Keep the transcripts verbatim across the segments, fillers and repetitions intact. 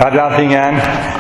大家平安。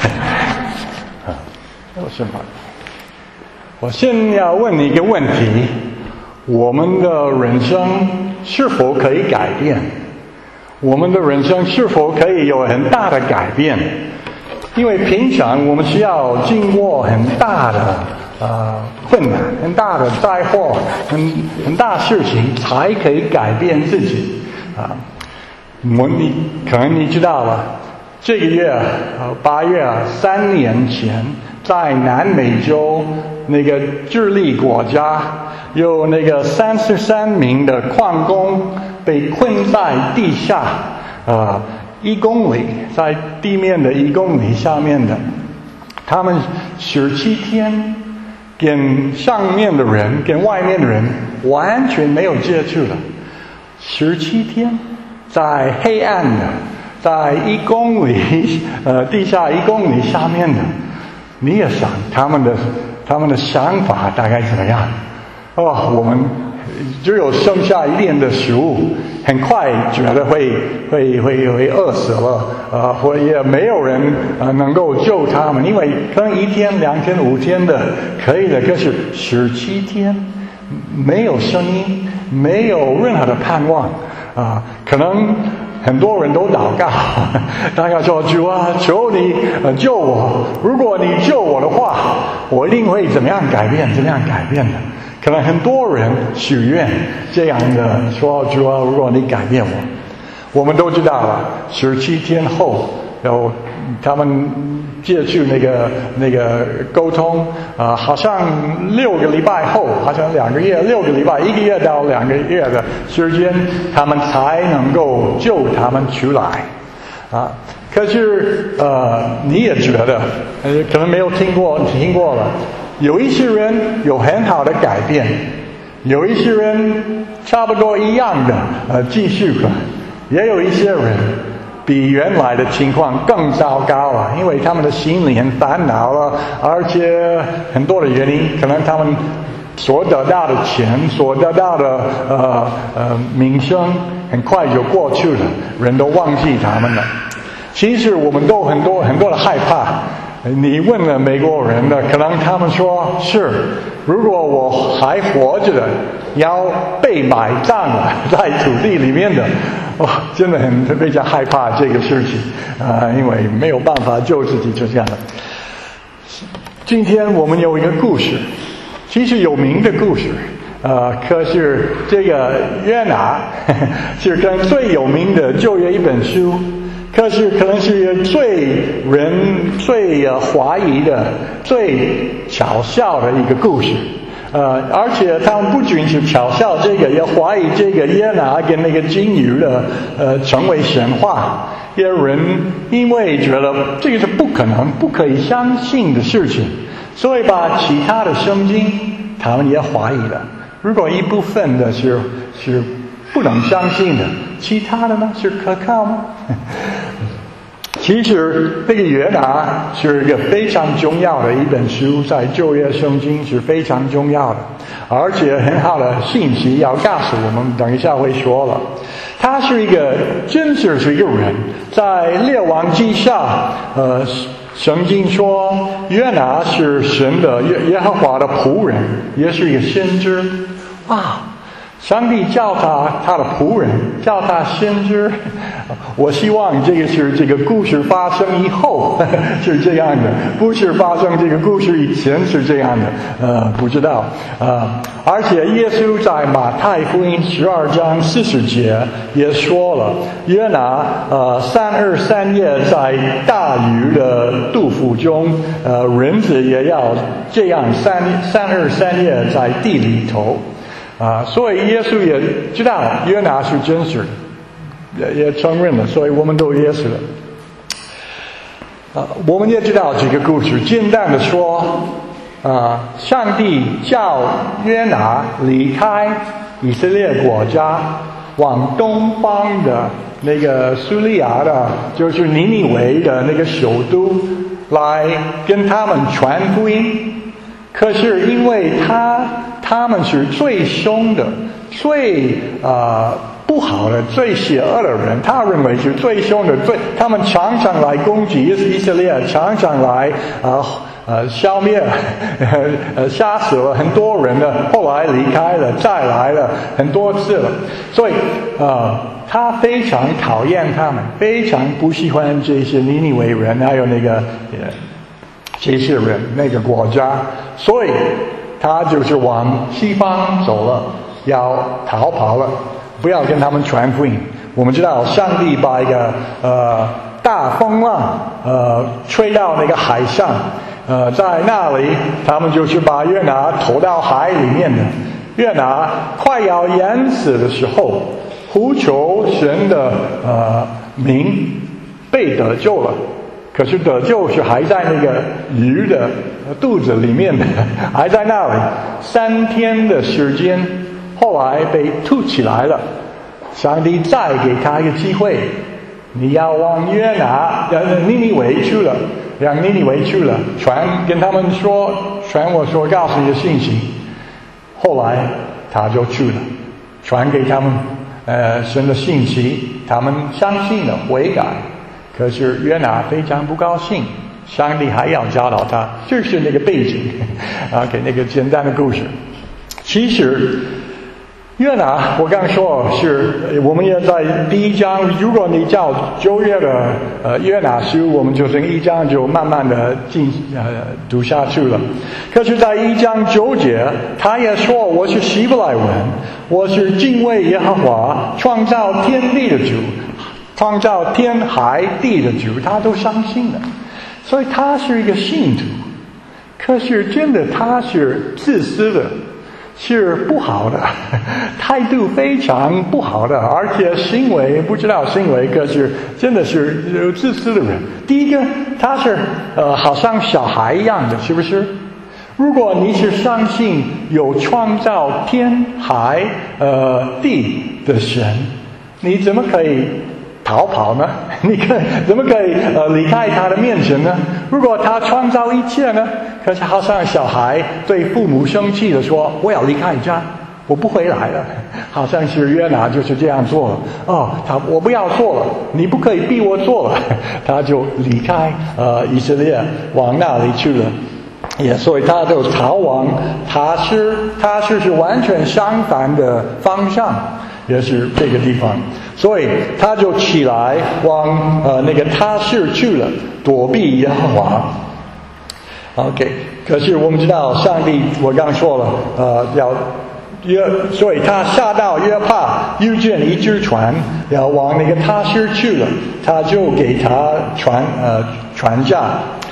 我是马，我现要问你一个问题：我们的人生是否可以改变？我们的人生是否可以有很大的改变？因为平常我们需要经过很大的呃困难、很大的灾祸、很很大事情，才可以改变自己啊。我你可能你知道了，这个月呃八月三年前，在南美洲那个智利国家，有那个三十三名的矿工被困在地下，呃一公里，在地面的一公里下面的，他们十七天跟上面的人跟外面的人完全没有接触的，十七天在黑暗的，在一公里呃地下一公里下面的，你也想他们的他们的想法大概怎么样？哦，我们只有剩下一点的食物，很快觉得会会会会饿死了，呃，或也没有人呃能够救他们，因为可能一天、两天、五天的可以的，可是十七天没有声音，没有任何的盼望啊、呃，可能很多人都祷告，大家说主啊，求你呃救我，如果你救我的话，我一定会怎么样改变，怎么样改变的。可能很多人许愿这样的说，主啊，如果你改变我，我们都知道了，十七天后，然后他们借去那个那个沟通啊、呃，好像六个礼拜后，好像两个月、六个礼拜、一个月到两个月的时间，他们才能够救他们出来啊。可是呃，你也觉得，呃，可能没有听过，听过了。有一些人有很好的改变，有一些人差不多一样的呃继续了，也有一些人比原来的情况更糟糕了，因为他们的心里很烦恼了，而且很多的原因，可能他们所得到的钱、所得到的呃呃名声，很快就过去了，人都忘记他们了。其实我们都很多很多的害怕。你问了美国人的，可能他们说是，如果我还活着的，要被埋葬了，在土地里面的，哇、哦，真的很非常害怕这个事情啊、呃，因为没有办法救自己，就这样的。今天我们有一个故事，其实有名的故事，呃，可是这个约拿是跟最有名的旧约一本书。可是可能是最人最呃怀疑的、最嘲笑的一个故事，呃，而且他们不仅是嘲笑这个，也怀疑这个约拿跟那个金鱼的呃成为神话。也有人因为觉得这个是不可能、不可以相信的事情，所以把其他的圣经他们也怀疑了。如果一部分的是是不能相信的，其他的呢是可靠吗？其实这个约拿是一个非常重要的一本书，在旧约圣经是非常重要的，而且很好的信息要告诉我们，等一下会说了。他是一个真实是一个人，在列王记下，呃，圣经说约拿是神的耶耶和华的仆人，也是一个先知啊。上帝叫他他的仆人，叫他先知。我希望这个是这个故事发生以后呵呵是这样的，不是发生这个故事以前是这样的。呃，不知道。呃，而且耶稣在马太福音十二章四十节也说了，约拿呃三日三夜在大鱼的肚腹中，呃人子也要这样三三日三夜在地里头。啊，所以耶稣也知道约拿是真实的，也也承认了，所以我们都耶稣了。啊，我们也知道这个故事，简单的说，啊，上帝叫约拿离开以色列国家，往东方的那个苏利亚的，就是尼尼微的那个首都，来跟他们传福音。可是因为他他们是最凶的、最呃不不好的、最邪恶的人，他认为是最凶的、最他们常常来攻击以色列，常常来啊呃消灭、呃杀死了很多人的，后来离开了，再来了很多次了，所以呃他非常讨厌他们，非常不喜欢这些尼尼微人，还有那个呃这些人那个国家，所以他就是往西方走了，要逃跑了。不要跟他们传福音。我们知道上帝把一个呃大风浪呃吹到那个海上，呃在那里他们就是把约拿投到海里面的。约拿快要淹死的时候，呼求神的呃名被得救了，可是得救是还在那个鱼的肚子里面的，还在那里三天的时间。后来被吐起来了，上帝再给他一个机会，你要往约拿呃尼尼微去了，让尼尼微去了，传跟他们说，传我所告诉你的信息。后来他就去了，传给他们呃神的信息，他们相信了，悔改。可是约拿非常不高兴，上帝还要教导他，就是那个背景啊，给那个简单的故事。其实约拿，我刚说是，我们也在第一章。如果你照旧约的呃约拿书，我们就从一章就慢慢的进呃读下去了。可是，在一章九节，他也说我是希伯来人，我是敬畏耶和华创造天地的主，创造天海地的主，他都相信了，所以他是一个信徒。可是真的他是自私的，是不好的，态度非常不好的，而且行为不知道行为，可是真的是自私的人。第一个，他是呃好像小孩一样的，是不是？如果你是相信有创造天海呃地的神，你怎么可以逃跑呢？你可怎么可以呃离开他的面前呢？如果他创造一切呢？可是好像小孩对父母生气的说：“我要离开家，我不回来了。”好像是约拿就是这样做了。哦，他我不要做了，你不可以逼我做了，他就离开呃以色列，往那里去了。也所以他就逃往他是他是是完全相反的方向，也是这个地方。所以他就起来往呃那个他是去了，躲避耶和华。OK， 可是我们知道上帝，我刚说了，呃，要约，所以他下到约帕，遇见一只船，要往那个他是去了，他就给他船呃船价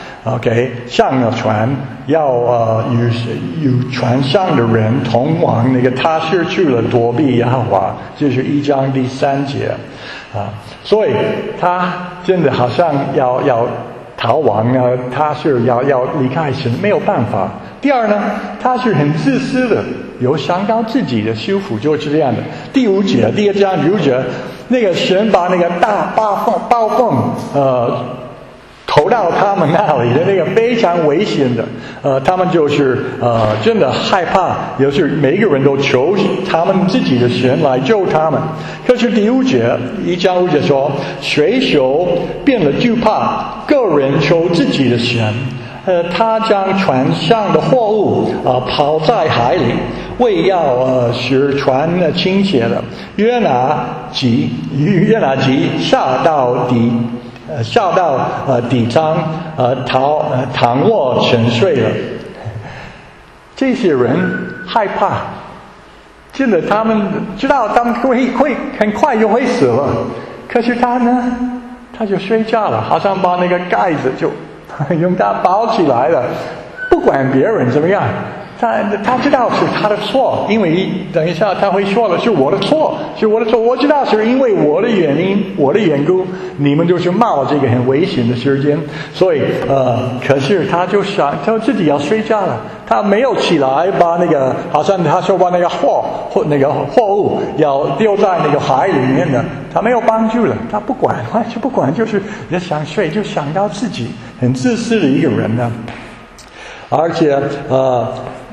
，OK， 上了船，要呃与与船上的人同往那个他是去了，躲避耶和华，这是一章第三节啊，所以他真的好像要要。逃亡呢，他是要要离开神，没有办法。第二呢，他是很自私的，有想到自己的修复，就是这样的。第五节，第一章第五节，那个神把那个大暴风暴风呃投到他们那里的那个非常危险的，呃，他们就是呃真的害怕，也是每一个人都求他们自己的神来救他们。可是第五节一章五节说，水手变了惧怕，个人求自己的神。呃，他将船上的货物啊、呃、抛在海里，为要呃使船呢倾斜了。约拿急，约拿急下到底。呃，下到呃底舱，呃逃呃躺卧沉睡了。这些人害怕，真的，他们知道他们会会很快就会死了，可是他呢，他就睡觉了，好像把那个盖子就用它包起来了，不管别人怎么样。他他知道是他的错，因为等一下他会说的是我的错，是我的错。我知道是因为我的原因，我的缘故，你们就是冒这个很危险的时间。所以呃，可是他就想，他自己要睡觉了，他没有起来把那个，好像他说把那个货或那个货物要丢在那个海里面的，他没有帮助了，他不管，完全不管，就是也想睡，就想到自己很自私的一个人呢。而且呃。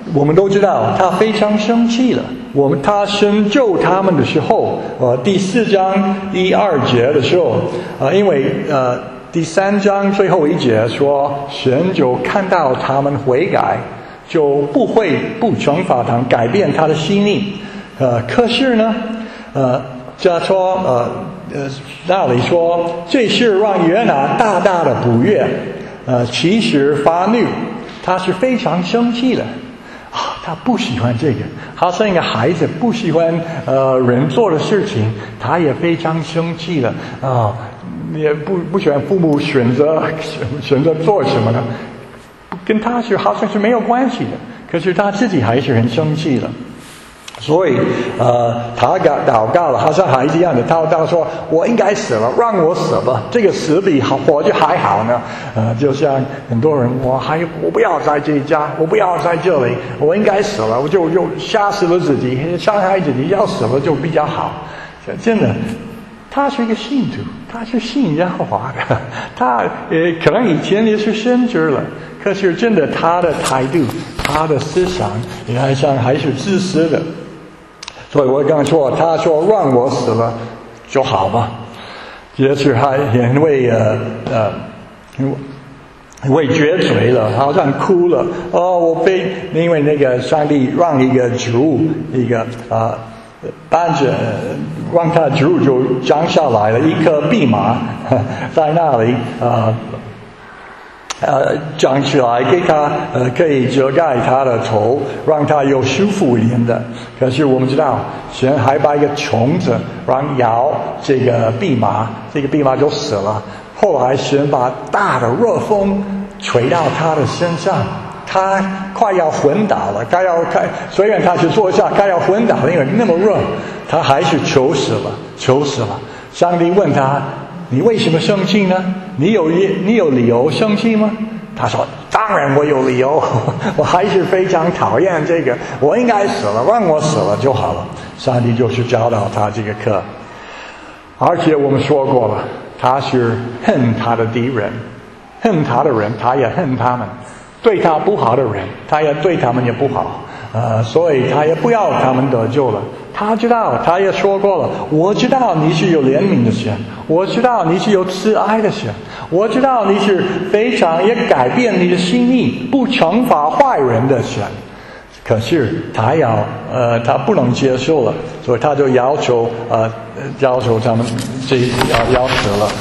我们都知道他非常生气了。我们他拯救他们的时候，呃，第四章一二节的时候，呃，因为呃第三章最后一节说，神就看到他们悔改，就不会不惩罚他们，改变他的心意。呃，可是呢，呃，他说呃呃那里说，这事让约拿大大的不悦，呃，其实发怒，他是非常生气的。啊，他不喜欢这个，好像一个孩子不喜欢呃人做的事情，他也非常生气了啊，也不不喜欢父母选择选择做什么呢？跟他是好像是没有关系的，可是他自己还是很生气了。所以呃他祷告了，好像孩子一样的祷告说，我应该死了，让我死吧，这个死比好活着还好呢。呃就像很多人，我还我不要在这一家，我不要在这里，我应该死了，我就就杀死了自己，伤害自己，要死了就比较好。真的，他是一个信徒，他是信耶和华的，他呃可能以前也是先知了，可是真的他的态度，他的思想也好像还是自私的。所以我刚说，他说让我死了就好吧，也是还因为呃呃因为绝嘴了，好像哭了。哦，我被因为那个上帝让一个植物一个呃搬着让他植物就长下来了，一棵蓖麻在那里呃。呃，长起来给他呃可以遮盖他的头，让他有舒服一点的。可是我们知道，神还把一个虫子让咬这个蓖麻，这个蓖麻就死了。后来神把大的热风吹到他的身上，他快要昏倒了，该要开，虽然他是坐下，该要昏倒了，因为那么热，他还是求死了，求死了。上帝问他，你为什么生气呢？你有你有理由生气吗？他说，当然我有理由，我还是非常讨厌这个，我应该死了，让我死了就好了。上帝就是教导他这个课。而且我们说过了，他是恨他的敌人，恨他的人他也恨他们，对他不好的人他也对他们也不好，呃，所以他也不要他们得救了。他知道，他也说过了，我知道你是有怜悯的神，我知道你是有慈爱的神，我知道你是非常也改变你的心意，不惩罚坏人的神。可是他要呃他不能接受了，所以他就要求呃要求他们这要要死了。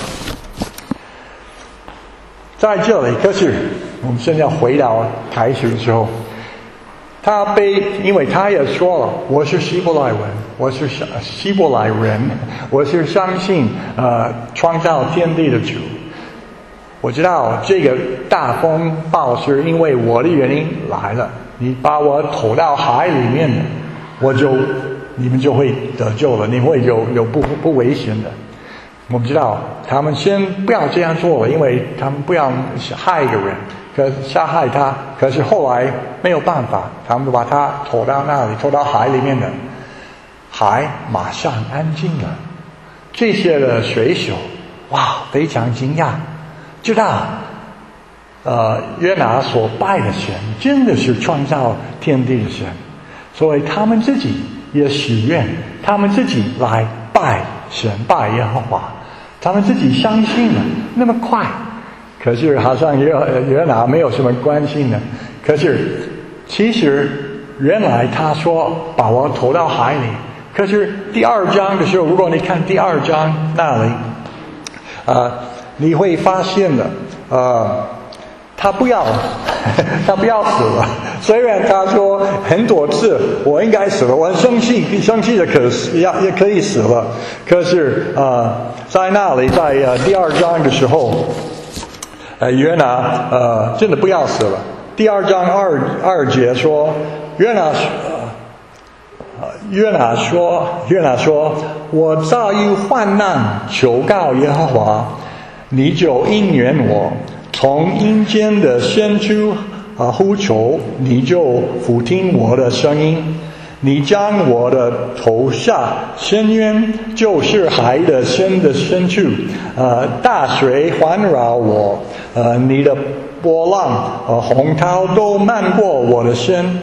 在这里，可是我们现在回到开始的时候，他被，因为他也说了，我是希伯来文，我是希伯来人，我是相信呃创造天地的主。我知道这个大风暴是因为我的原因来了，你把我投到海里面的，我就你们就会得救了，你会有有不不危险的。我们知道他们先不要这样做了，因为他们不要害一个人，可杀害他。可是后来没有办法，他们把他投到那里，投到海里面的，海马上安静了。这些的水手哇非常惊讶，知道呃约拿所拜的神真的是创造天地的神，所以他们自己也许愿，他们自己来拜神，拜耶和华，他们自己相信了。那么快，可是好像约约拿没有什么关系呢。可是其实原来他说把我投到海里，可是第二章的时候，如果你看第二章那里呃你会发现的呃他不要他不要死了，虽然他说很多次我应该死了，我很生气生气的可是也也可以死了，可是呃在那里在呃第二章的时候呃约拿呃真的不要死了。第二章二二节说约拿呃约拿说约拿说我遭遇患难求告耶和华，你就应允我，从阴间的深处啊呼求，你就俯听我的声音。你将我的头下深渊，就是海的深的深处，呃，大水环绕我，呃，你的波浪、呃，洪涛都漫过我的身。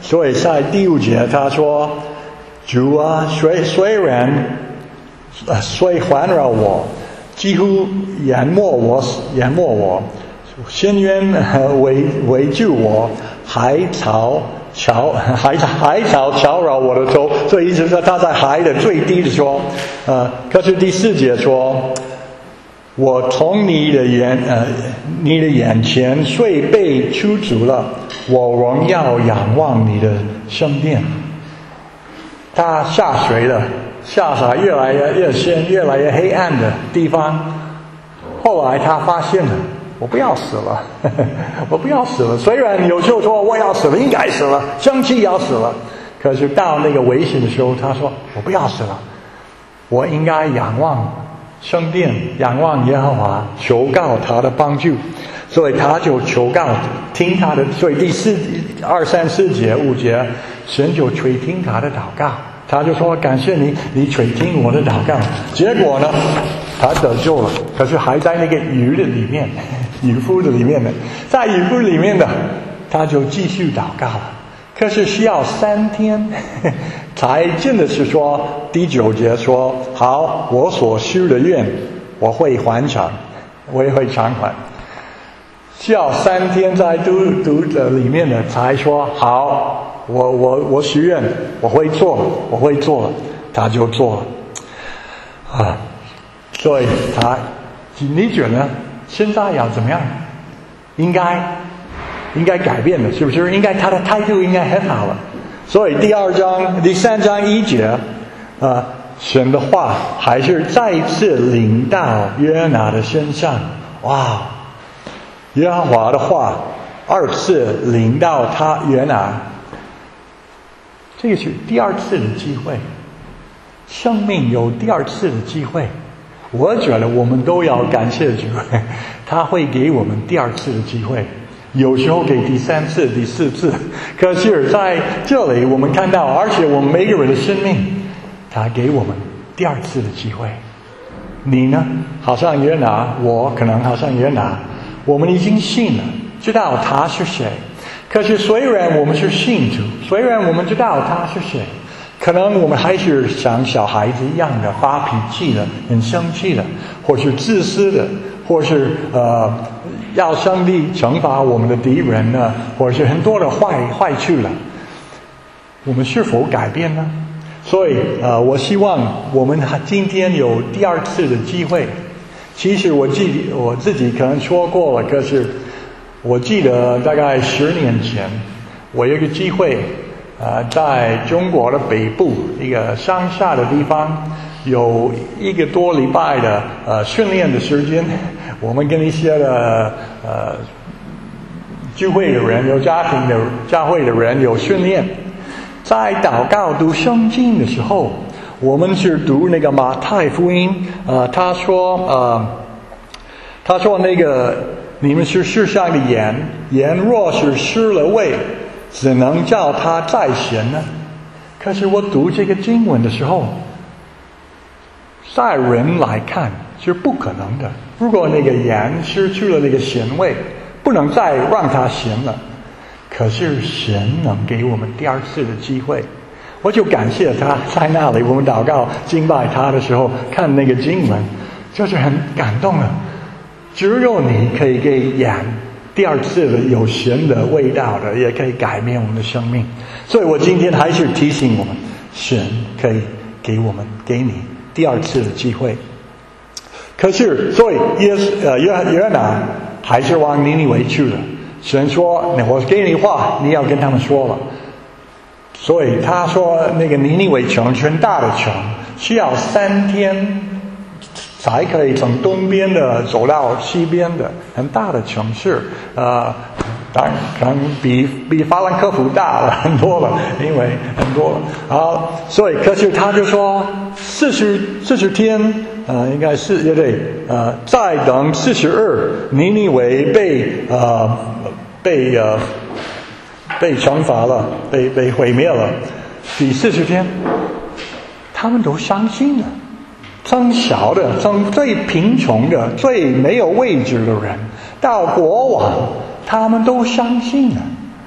所以在第五节他说：“主啊，虽虽然呃虽环绕我，几乎淹没我，淹没我，深渊围围住我，海潮。”潮海海潮潮扰我的头，所以意思说他在海的最低的说，呃，可是第四节说，我从你的眼呃你的眼前虽被驱逐了，我仍要仰望你的圣殿。他下水了，下水越来越越深，越来越黑暗的地方，后来他发现了。我不要死了，呵呵我不要死了。虽然有时候说我要死了，应该死了，生气要死了，可是到那个危险的时候，他说我不要死了，我应该仰望圣殿，仰望耶和华，求告他的帮助。所以他就求告，听他的。所以第四、二、三、四节、五节，神就垂听他的祷告。他就说感谢你，你垂听我的祷告。结果呢，他得救了，可是还在那个鱼的里面。渔夫的里面的，在渔夫里面的，他就继续祷告了。可是需要三天，才真的是说第九节说好，我所许的愿我会还偿，我也会偿还。需要三天在读读的里面的才说好，我我我许愿我会做，我会做，他就做了啊。所以他，你觉得呢？现在要怎么样？应该应该改变了，是不是？应该他的态度应该很好了。所以第二章、第三章一节，啊，神的话还是再一次临到约拿的身上。哇，耶和华的话二次临到他约拿，这个是第二次的机会，生命有第二次的机会。我觉得我们都要感谢主，他会给我们第二次的机会，有时候给第三次、第四次。可是在这里我们看到，而且我们每个人的生命，他给我们第二次的机会。你呢？好像约拿，我可能好像约拿，我们已经信了，知道他是谁。可是虽然我们是信主，虽然我们知道他是谁，可能我们还是像小孩子一样的发脾气的，很生气的，或是自私的，或是呃要上帝惩罚我们的敌人呢，或是很多的坏坏去了。我们是否改变呢？所以呃，我希望我们今天有第二次的机会。其实我记得我自己可能说过了，可是我记得大概十年前，我有一个机会。呃，在中国的北部一个乡下的地方，有一个多礼拜的呃训练的时间，我们跟一些的呃聚会的人、有家庭的教会的人有训练。在祷告读圣经的时候，我们是读那个马太福音，呃，他说呃，他说那个你们是世上的盐，盐若是失了味，只能叫它再咸呢。可是我读这个经文的时候，在人来看是不可能的。如果那个盐失去了那个咸味，不能再让它咸了。可是神能给我们第二次的机会，我就感谢他。在那里我们祷告敬拜他的时候，看那个经文，就是很感动了。只有你可以给盐第二次的有咸的味道的，也可以改变我们的生命。所以我今天还是提醒我们，神可以给我们给你第二次的机会。可是所以耶呃约约拿还是往尼尼微去了。神说我给你话，你要跟他们说了。所以他说那个尼尼微城很大的城，需要三天才可以从东边的走到西边的很大的城市，呃，当然可能比比法兰克福大了很多了，因为很多了。好，所以可是他就说四十四十天，呃，应该是也对，呃，再等四十二，尼尼微被呃被呃被惩罚了，被被毁灭了。第四十天，他们都相信了。从小的，从最贫穷的、最没有位置的人，到国王，他们都相信了。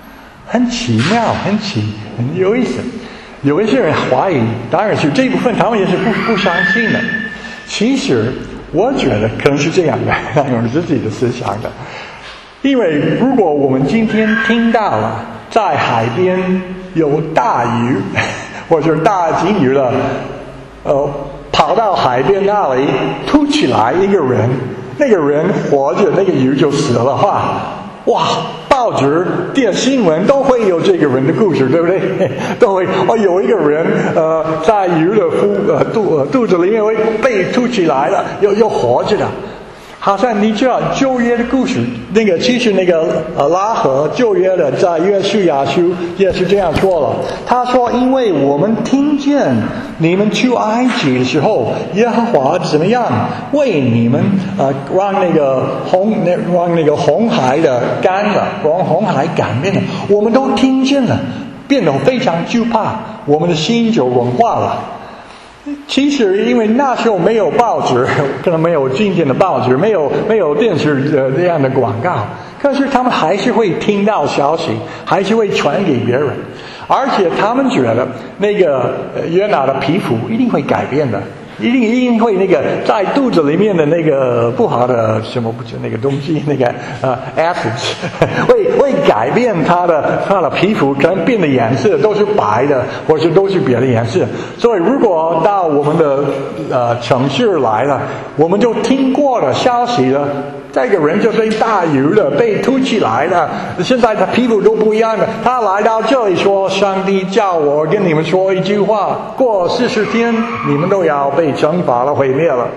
很奇妙，很奇，很有意思。有一些人怀疑，当然是这部分他们也是不不相信的。其实我觉得可能是这样的，有自己的思想的。因为如果我们今天听到了在海边有大鱼或者大金鱼了，呃，跑到海边那里突起来一个人，那个人活着，那个鱼就死了的话，哇！报纸、电新闻都会有这个人的故事，对不对？都会哦，有一个人呃，在鱼的腹呃肚呃肚子里面会被凸起来了，又又活着的。好像你知道旧约的故事，那个其实那个呃拉合旧约的在约书亚书也是这样说了。他说：“因为我们听见你们出埃及的时候，耶和华怎么样为你们呃让那个红那让那个红海的干了，让红海改变了，我们都听见了，变得非常惧怕，我们的心就融化了。”其实因为那时候没有报纸，可能没有今天的报纸，没有没有电视的这样的广告，可是他们还是会听到消息，还是会传给别人，而且他们觉得那个约拿的皮肤一定会改变的，一定一定会那个在肚子里面的那个不好的什么不知那个东西，那个呃 acids 会会改变他的他的皮肤，可能变的颜色都是白的，或者都是别的颜色。所以如果到我们的呃城市来了，我们就听过了消息了。这个人就是大鱼的，被凸起来的，现在他皮肤都不一样了。他来到这里说：“上帝叫我跟你们说一句话，过四十天你们都要被惩罚了，毁灭了。”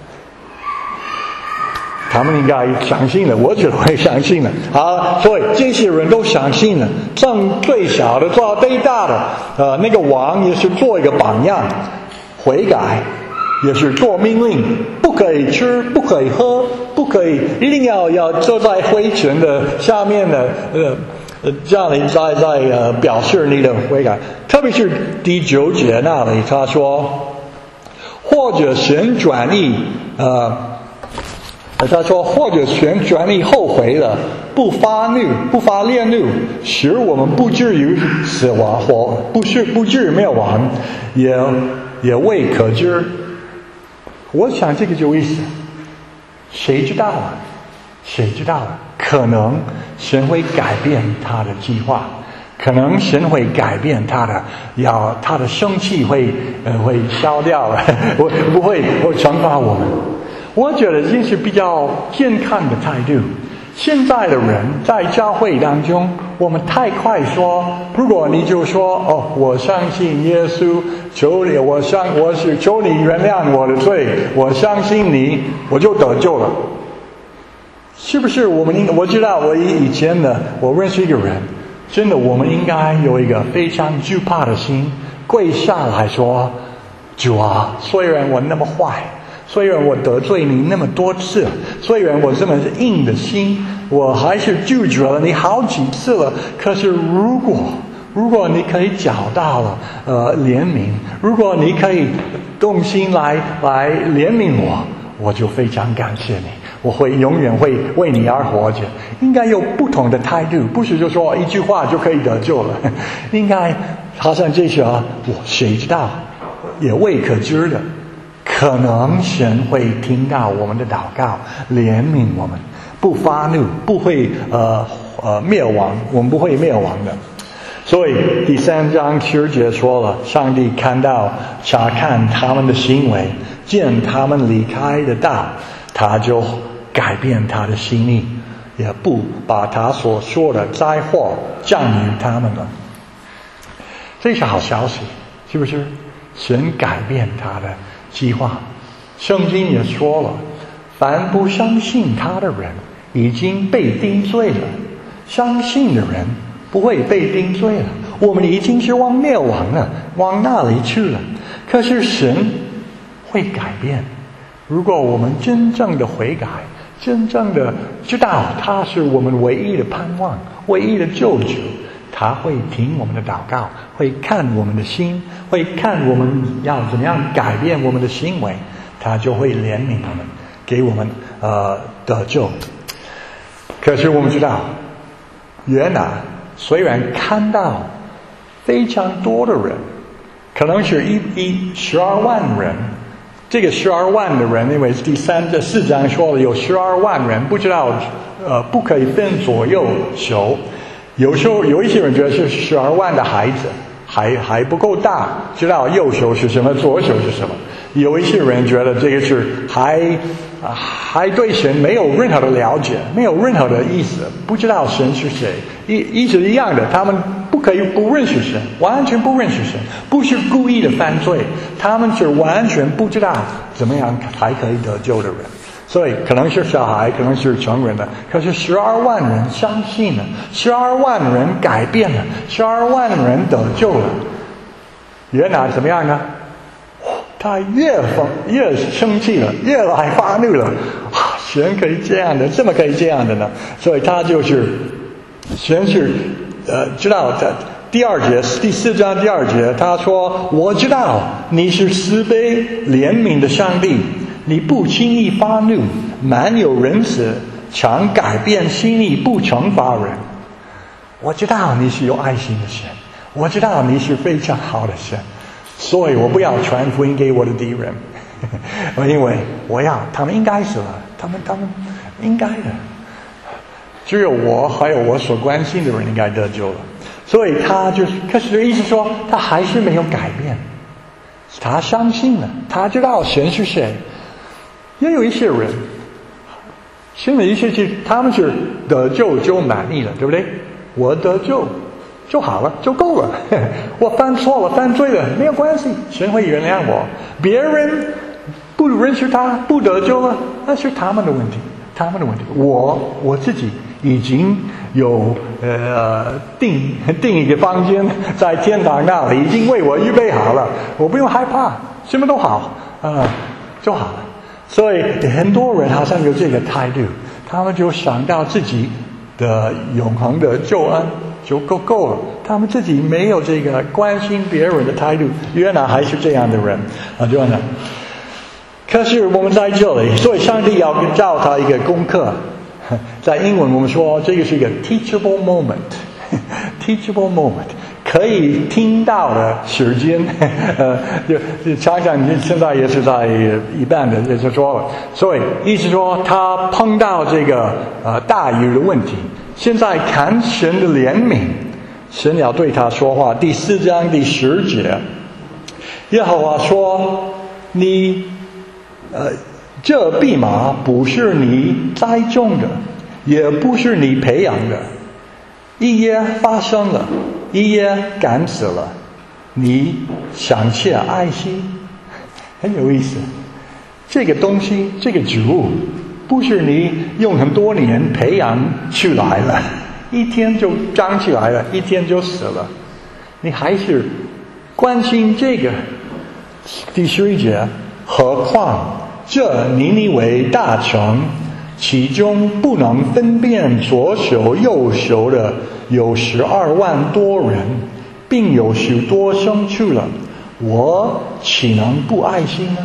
他们应该相信了，我觉得会相信了。好，所以这些人都相信了，从最小的到最大的，呃，那个王也是做一个榜样，悔改。也是做命令，不可以吃，不可以喝，不可以，一定要要坐在灰尘的下面的，呃呃，这样你在在呃表示你的悔改。特别是第九节那里，他说，或者神转意，呃，他说或者神转意后悔了，不发怒，不发烈怒，使我们不至于死亡，或不是不至于灭亡，也也未可知。我想这个就意思，谁知道啊？谁知道啊？可能神会改变他的计划，可能神会改变他的，要他的生气会呃会消掉了，我不会会惩罚我们。我觉得这是比较健康的态度。现在的人在教会当中，我们太快说，如果你就说哦，我相信耶稣，求你，我相我是求你原谅我的罪，我相信你，我就得救了。是不是我们应？我知道我以前呢，我认识一个人，真的，我们应该有一个非常惧怕的心，跪下来说：主啊，虽然我那么坏。虽然我得罪你那么多次，虽然我这么硬的心，我还是拒绝了你好几次了。可是如果如果你可以找到了呃怜悯，如果你可以动心来来怜悯我，我就非常感谢你，我会永远会为你而活着。应该有不同的态度，不是就说一句话就可以得救了。应该好像这些啊，我谁知道，也未可知的。可能神会听到我们的祷告，怜悯我们，不发怒，不会呃呃灭亡，我们不会灭亡的。所以第三章十节说了，上帝看到查看他们的行为，见他们离开的道，他就改变他的心意，也不把他所说的灾祸降于他们了。这是好消息，是不是？神改变他的计划。圣经也说了，凡不相信他的人已经被定罪了，相信的人不会被定罪了。我们已经是往灭亡了，往那里去了。可是神会改变，如果我们真正的悔改，真正的知道他是我们唯一的盼望，唯一的救主，他会听我们的祷告，会看我们的心，会看我们要怎么样改变我们的行为，他就会怜悯我们，给我们呃得救。可是我们知道，约拿虽然看到非常多的人，可能是一一十二万人，这个十二万的人，因为第三这四章说了有十二万人，不知道呃不可以分左右手。有时候有一些人觉得是十二万的孩子还还不够大，知道右手是什么，左手是什么。有一些人觉得这个是还啊还对神没有任何的了解，没有任何的意思，不知道神是谁，一一直一样的，他们不可以不认识神，完全不认识神，不是故意的犯罪，他们是完全不知道怎么样才可以得救的人。所以可能是小孩，可能是成人的，可是十二万人相信了，十二万人改变了，十二万人得救了。约拿怎么样呢？他越疯越生气了，越来发怒了。啊，神可以这样的，这么可以这样的呢？所以他就是神是呃知道的。第二节第四章第二节，他说：“我知道你是慈悲怜悯的上帝，你不轻易发怒，满有仁慈，常改变心意，不惩罚人。我知道你是有爱心的神，我知道你是非常好的神。”所以我不要传福音给我的敌人，因为我要他们应该死了，他们他们应该的，只有我还有我所关心的人应该得救了。所以他就是，可是意思说他还是没有改变，他相信了，他知道神是谁。也有一些人，信了一些去，他们是得救就满意了，对不对？我得救就好了，就够了。我犯错了，犯罪了，没有关系，神会原谅我。别人不认识他，不得救了，那是他们的问题，他们的问题。我我自己已经有呃订订一个房间在天堂那里，已经为我预备好了，我不用害怕，什么都好啊、呃、就好了。所以很多人好像有这个态度，他们就想到自己的永恒的救恩就够够了，他们自己没有这个关心别人的态度。约拿还是这样的人啊，就呢。可是我们在这里，所以上帝要教他一个功课。在英文我们说这个是一个 teachable moment，teachable moment， 可以听到的时间。呃，就常常现在也是在一半的也就说了，所以意思说他碰到这个呃大鱼的问题。现在看神的怜悯，神要对他说话。第四章第十节，耶和华说：“你，呃，这蓖麻不是你栽种的，也不是你培养的，一夜发生了，一夜赶死了，你想切爱惜。”很有意思，这个东西，这个植物。不是你用很多年培养出来了，一天就长起来了，一天就死了，你还是关心这个。第十一节，何况这尼尼微大城，其中不能分辨左手右手的有十二万多人，并有许多牲畜了，我岂能不爱心呢？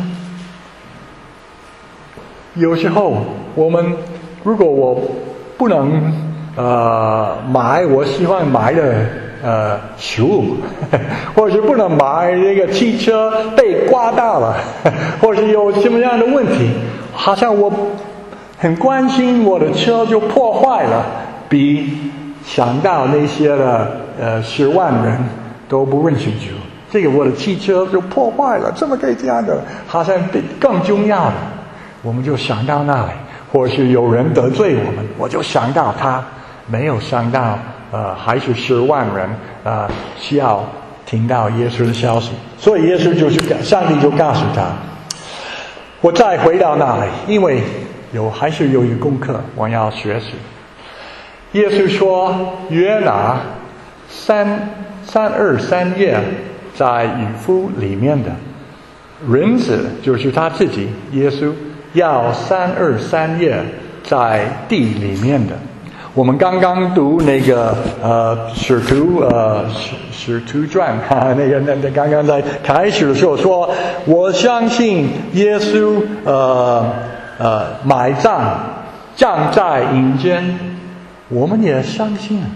有时候我们如果我不能呃买我喜欢买的呃食物，或者是不能买这个汽车被刮到了，或者是有什么样的问题，好像我很关心我的车就破坏了，比想到那些的呃十万人都不认识主，这个我的汽车就破坏了，怎么可以这样的？好像更重要的。我们就想到那里，或是有人得罪我们，我就想到他，没有想到呃还是十万人呃需要听到耶稣的消息。所以耶稣就是上帝就告诉他，我再回到那里，因为有还是有一个功课我要学习。耶稣说，约拿三三二三夜在渔夫里面的人子，就是他自己耶稣要三二三夜在地里面的。我们刚刚读那个呃使徒呃使使徒传哈，那个那那刚刚在开始的时候说，我相信耶稣呃呃埋葬葬在阴间，我们也相信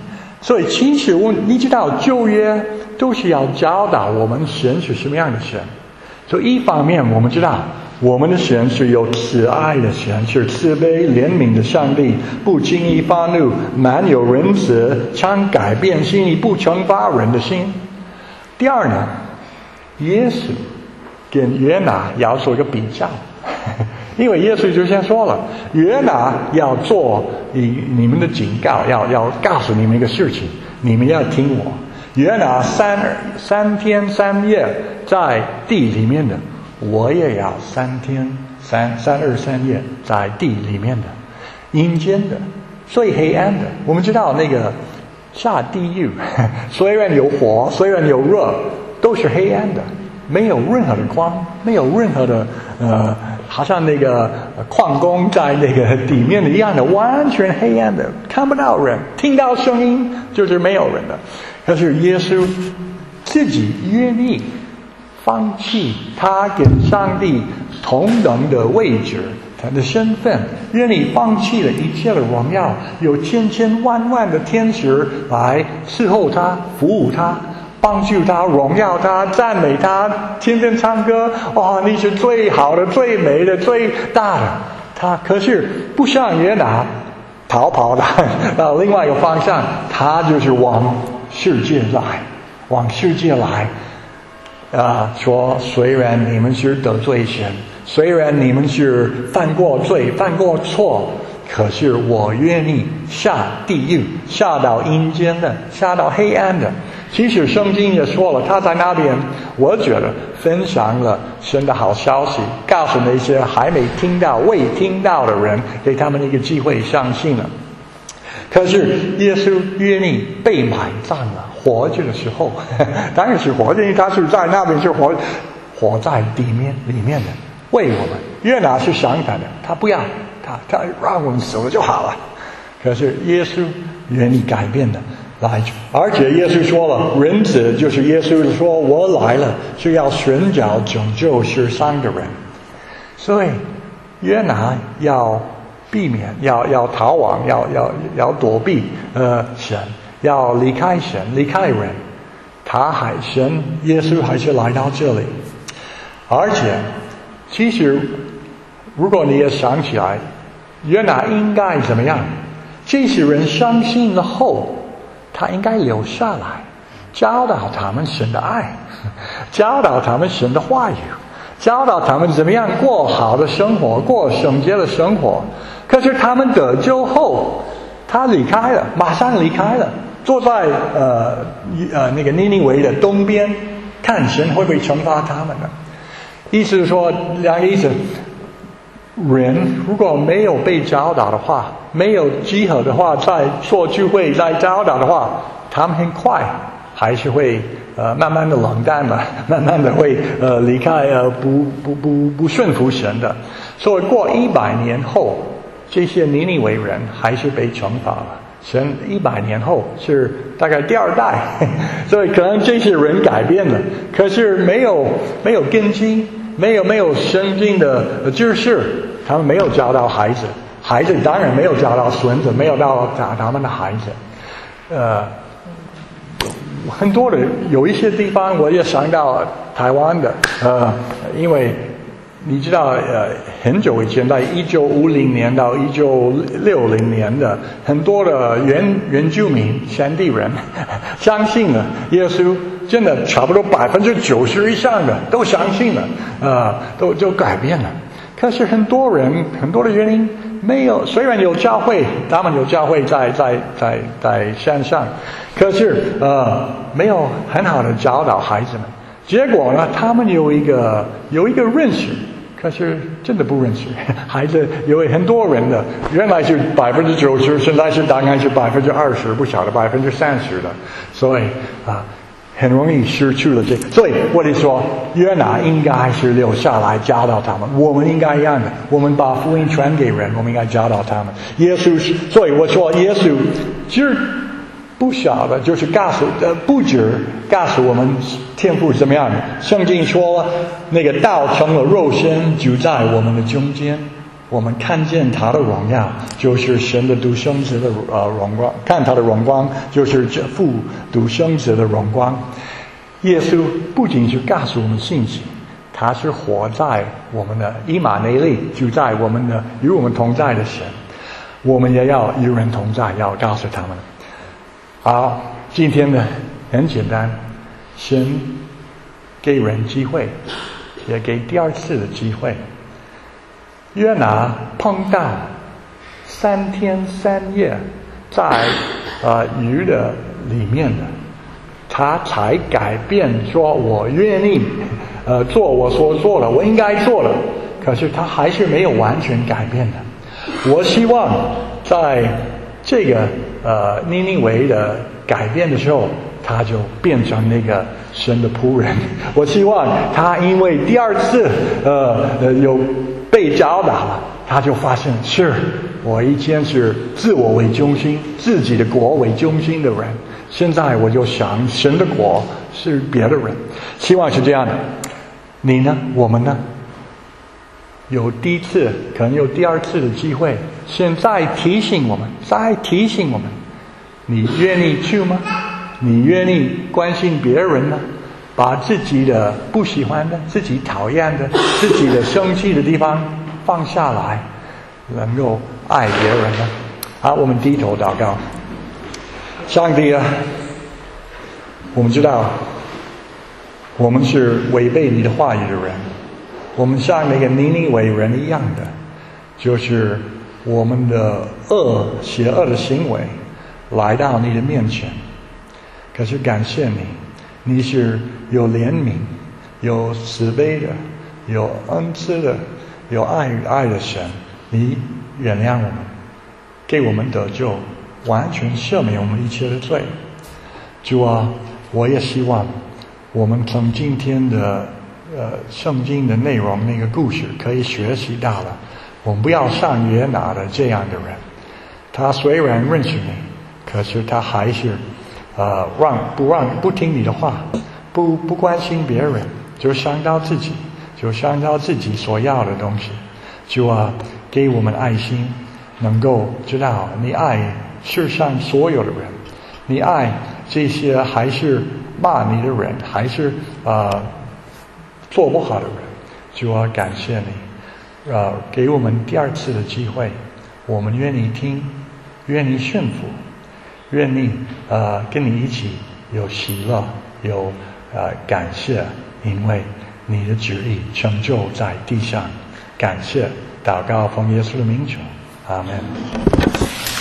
所以其实我你知道旧约都是要教导我们神是什么样的神。所以一方面我们知道我们的神是有慈爱的神，是慈悲怜悯的上帝，不轻易发怒，满有仁慈，常改变心意，不惩罚人的心。第二呢，耶稣跟约拿要做一个比较，因为耶稣就先说了，约拿要做你你们的警告，要要告诉你们一个事情，你们要听我。约拿三三天三夜在地里面的，我也要三天三三二三夜在地里面的，阴间的，最黑暗的。我们知道那个下地狱，虽然有火，虽然有热，都是黑暗的，没有任何的光，没有任何的呃，好像那个矿工在那个底面的一样的，完全黑暗的，看不到人，听到声音就是没有人的。可是耶稣自己愿意放弃他跟上帝同等的位置，他的身份，愿意放弃了一切的荣耀，有千千万万的天使来伺候他，服务他，帮助他，荣耀他，赞美他，天天唱歌，哇，你是最好的，最美的，最大的。他可是不像约拿逃跑的到另外一个方向，他就是往世界来，往世界来啊，说虽然你们是得罪神，虽然你们是犯过罪，犯过错，可是我愿意下地狱，下到阴间的，下到黑暗的。其实圣经也说了，他在那边，我觉得分享了神的好消息，告诉那些还没听到、未听到的人，给他们一个机会相信了。可是耶稣愿意被埋葬了，活着的时候，当然是活着，因为他是在那边是活活在地面里面的，为我们。约拿是相反的，他不要，他他让我们死了就好了。可是耶稣愿意改变的来，而且耶稣说了，人子就是耶稣说，我来了是要寻找拯救世上的人。所以约拿要避免，要要逃亡，要要要躲避呃神，要离开神，离开人。他还神耶稣还是来到这里，而且其实如果你也想起来，约拿应该怎么样？这些人相信了后，他应该留下来，教导他们神的爱，教导他们神的话语，教导他们怎么样过好的生活，过圣洁的生活。可是他们得救后，他离开了，马上离开了，坐在呃呃那个尼尼微的东边，看神会不会惩罚他们呢？意思是说，两个意思，人如果没有被教导的话，没有集合的话，在做聚会，在教导的话，他们很快还是会呃慢慢的冷淡嘛，慢慢的会呃离开呃不不不不顺服神的。所以过一百年后，这些尼尼微人还是被惩罚了。神一百年后是大概第二代，所以可能这些人改变了，可是没有没有根基，没有没有圣经的知识，他们没有教导孩子，孩子当然没有教导孙子，没有教导他们的孩子。呃，很多的有一些地方我也想到台湾的，呃，因为你知道，呃，很久以前，在一九五零年到一九六零年的很多的原原住民山地人相信了耶稣，真的差不多百分之九十以上的都相信了，呃，都就改变了。可是很多人很多的原因没有，虽然有教会，他们有教会在在在在山上，可是呃没有很好的教导孩子们。结果呢，他们有一个有一个认识。可是真的不认识，孩子有很多人的，原来是百分之九十，现在是大概是百分之二十，不晓得百分之三十的，所以啊，很容易失去了这。所以我得说，约拿应该是留下来教导他们，我们应该一样的，我们把福音传给人，我们应该教导他们。耶稣是，所以我说耶稣其实不晓得，就是告诉呃，不止告诉我们天父怎么样的。圣经说，那个道成了肉身，就在我们的中间。 我们看见他的荣耀，就是神的独生子的呃荣光；看他的荣光，就是父独生子的荣光。耶稣不仅是告诉我们信息，他是活在我们的以马内利，就在我们的与我们同在的神。我们也要与人同在，要告诉他们。好，今天呢很简单，神给人机会，也给第二次的机会。约拿碰到三天三夜在呃鱼的里面的，他才改变说我愿意呃做我所做的，我应该做的，可是他还是没有完全改变的。我希望在这个呃尼尼微的改变的时候，他就变成那个神的仆人。我希望他因为第二次呃呃有被教导了，他就发现是我以前是自我为中心，自己的国为中心的人，现在我就想神的国是别的人。希望是这样的。你呢？我们呢？有第一次，可能有第二次的机会，现在提醒我们，再提醒我们，你愿意去吗？你愿意关心别人吗？把自己的不喜欢的、自己讨厌的、自己的生气的地方放下来，能够爱别人呢？好，我们低头祷告。上帝啊，我们知道我们是违背你的话语的人，我们像那个尼尼微人一样的，就是我们的恶、邪恶的行为来到你的面前。可是感谢你，你是有怜悯、有慈悲的、有恩慈的、有爱与爱的神。你原谅我们，给我们得救，完全赦免我们一切的罪。主啊，我也希望我们从今天的呃圣经的内容那个故事可以学习到了，我们不要像约拿的这样的人，他虽然认识你，可是他还是呃让不让不听你的话，不不关心别人，就想到自己，就想到自己所要的东西。主啊，给我们爱心，能够知道你爱世上所有的人，你爱这些还是骂你的人，还是呃做不好的人。主啊，感谢你，呃，给我们第二次的机会，我们愿意听，愿意顺服，愿意呃跟你一起有喜乐，有呃感谢，因为你的旨意成就在地上。感谢，祷告奉耶稣的名求，阿们。